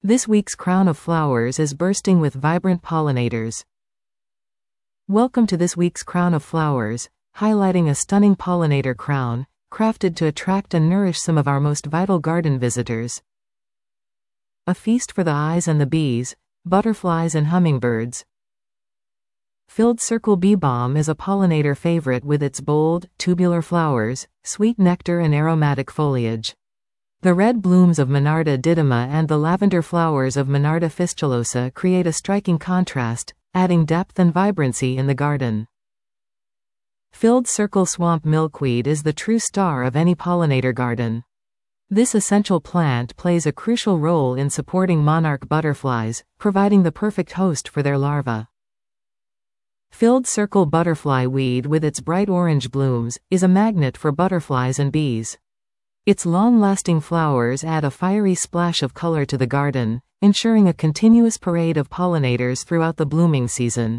This week's crown of flowers is bursting with vibrant pollinators. Welcome to this week's crown of flowers, highlighting a stunning pollinator crown, crafted to attract and nourish some of our most vital garden visitors. A feast for the eyes and the bees, butterflies and hummingbirds. Filled circle bee balm is a pollinator favorite with its bold, tubular flowers, sweet nectar and aromatic foliage. The red blooms of Monarda didyma and the lavender flowers of Monarda fistulosa create a striking contrast, adding depth and vibrancy in the garden. Filled circle swamp milkweed is the true star of any pollinator garden. This essential plant plays a crucial role in supporting monarch butterflies, providing the perfect host for their larvae. Filled circle butterfly weed with its bright orange blooms is a magnet for butterflies and bees. Its long-lasting flowers add a fiery splash of color to the garden, ensuring a continuous parade of pollinators throughout the blooming season.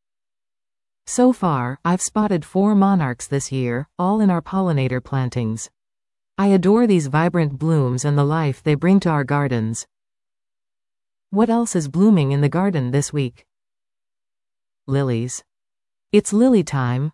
So far, I've spotted 4 monarchs this year, all in our pollinator plantings. I adore these vibrant blooms and the life they bring to our gardens. What else is blooming in the garden this week? Lilies. It's lily time.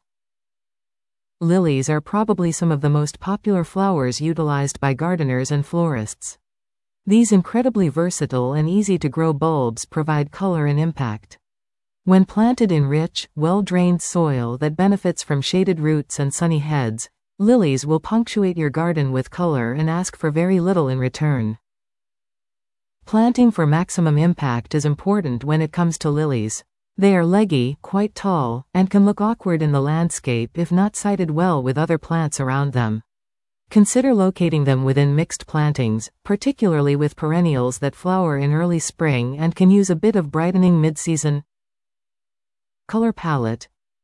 Lilies are probably some of the most popular flowers utilized by gardeners and florists. These incredibly versatile and easy-to-grow bulbs provide color and impact. When planted in rich, well-drained soil that benefits from shaded roots and sunny heads, lilies will punctuate your garden with color and ask for very little in return. Planting for maximum impact is important when it comes to lilies. They are leggy, quite tall, and can look awkward in the landscape if not sited well with other plants around them. Consider locating them within mixed plantings, particularly with perennials that flower in early spring and can use a bit of brightening mid-season. Color palette.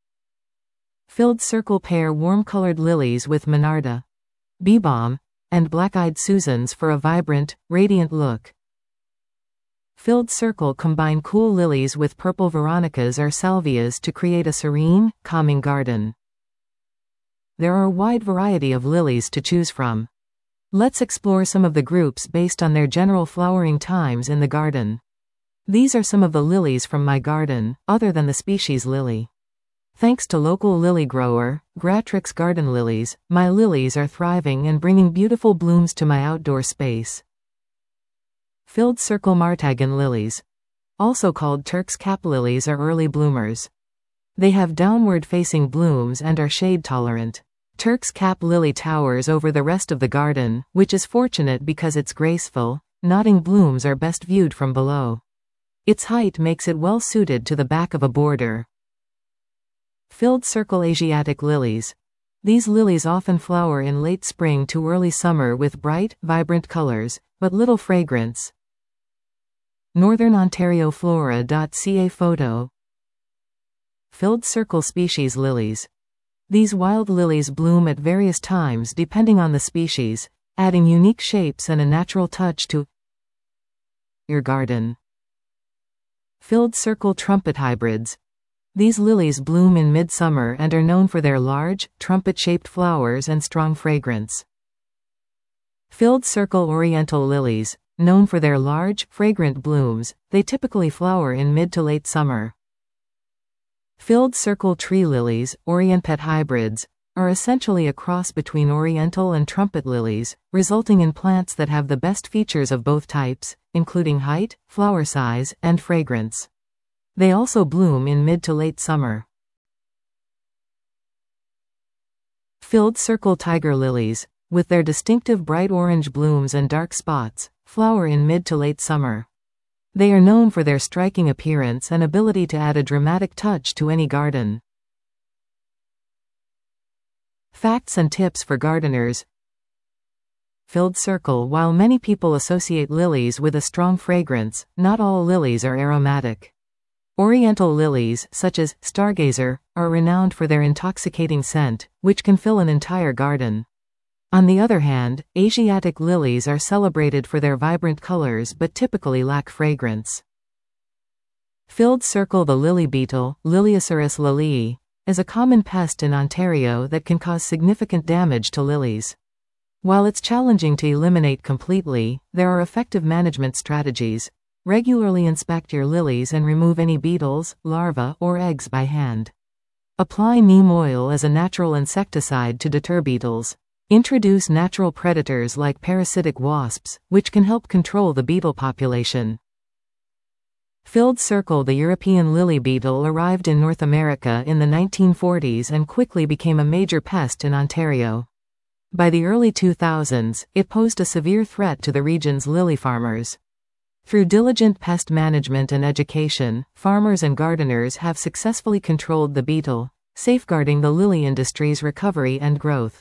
Filled circle pair warm-colored lilies with Monarda, bee balm, and black-eyed Susans for a vibrant, radiant look. Filled circle combine cool lilies with purple veronicas or salvias to create a serene, calming garden. There are a wide variety of lilies to choose from. Let's explore some of the groups based on their general flowering times in the garden. These are some of the lilies from my garden, other than the species lily. Thanks to local lily grower, Gratrix Garden Lilies, my lilies are thriving and bringing beautiful blooms to my outdoor space. Filled circle martagon lilies, also called Turk's cap lilies, are early bloomers. They have downward-facing blooms and are shade-tolerant. Turk's cap lily towers over the rest of the garden, which is fortunate because its graceful, nodding blooms are best viewed from below. Its height makes it well-suited to the back of a border. Filled circle Asiatic lilies. These lilies often flower in late spring to early summer with bright, vibrant colors, but little fragrance. Northern Ontario Flora.ca photo. Filled circle species lilies. These wild lilies bloom at various times depending on the species, adding unique shapes and a natural touch to your garden. Filled circle trumpet hybrids. These lilies bloom in midsummer and are known for their large, trumpet-shaped flowers and strong fragrance. Filled circle oriental lilies. Known for their large, fragrant blooms, they typically flower in mid to late summer. Filled circle tree lilies, Orienpet hybrids, are essentially a cross between oriental and trumpet lilies, resulting in plants that have the best features of both types, including height, flower size, and fragrance. They also bloom in mid to late summer. Filled circle tiger lilies, with their distinctive bright orange blooms and dark spots, flower in mid to late summer. They are known for their striking appearance and ability to add a dramatic touch to any garden. Facts and tips for gardeners. Filled circle. While many people associate lilies with a strong fragrance, not all lilies are aromatic. Oriental lilies, such as Stargazer, are renowned for their intoxicating scent, which can fill an entire garden. On the other hand, Asiatic lilies are celebrated for their vibrant colors but typically lack fragrance. Filled circle. The lily beetle, Lilioceras lilii, is a common pest in Ontario that can cause significant damage to lilies. While it's challenging to eliminate completely, there are effective management strategies. Regularly inspect your lilies and remove any beetles, larvae, or eggs by hand. Apply neem oil as a natural insecticide to deter beetles. Introduce natural predators like parasitic wasps, which can help control the beetle population. Filled circle. The European lily beetle arrived in North America in the 1940s and quickly became a major pest in Ontario. By the early 2000s, it posed a severe threat to the region's lily farmers. Through diligent pest management and education, farmers and gardeners have successfully controlled the beetle, safeguarding the lily industry's recovery and growth.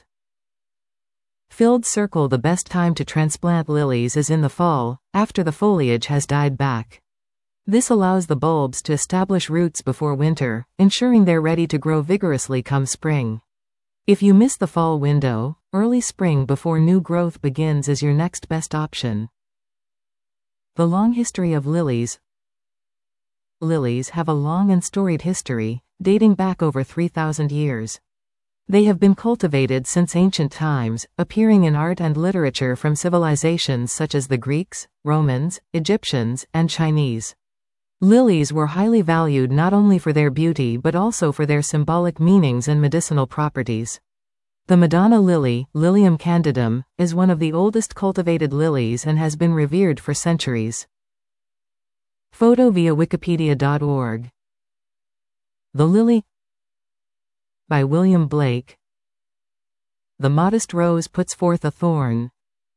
Filled circle. The best time to transplant lilies is in the fall, after the foliage has died back. This allows the bulbs to establish roots before winter, ensuring they're ready to grow vigorously come spring. If you miss the fall window, early spring before new growth begins is your next best option. The long history of lilies. Lilies have a long and storied history, dating back over 3,000 years. They have been cultivated since ancient times, appearing in art and literature from civilizations such as the Greeks, Romans, Egyptians, and Chinese. Lilies were highly valued not only for their beauty but also for their symbolic meanings and medicinal properties. The Madonna lily, Lilium candidum, is one of the oldest cultivated lilies and has been revered for centuries. Photo via wikipedia.org. The Lily by William Blake. The modest rose puts forth a thorn,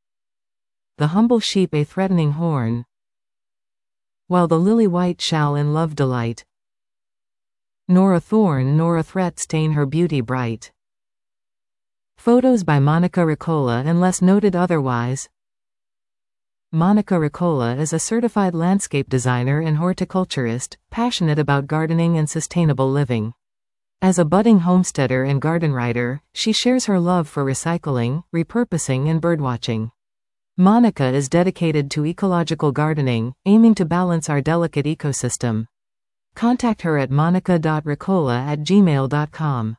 the humble sheep a threatening horn, while the lily white shall in love delight. Nor a thorn nor a threat stain her beauty bright. Photos by Monica Ricola unless noted otherwise. Monica Ricola is a certified landscape designer and horticulturist, passionate about gardening and sustainable living. As a budding homesteader and garden writer, she shares her love for recycling, repurposing and birdwatching. Monica is dedicated to ecological gardening, aiming to balance our delicate ecosystem. Contact her at monica.ricola@gmail.com.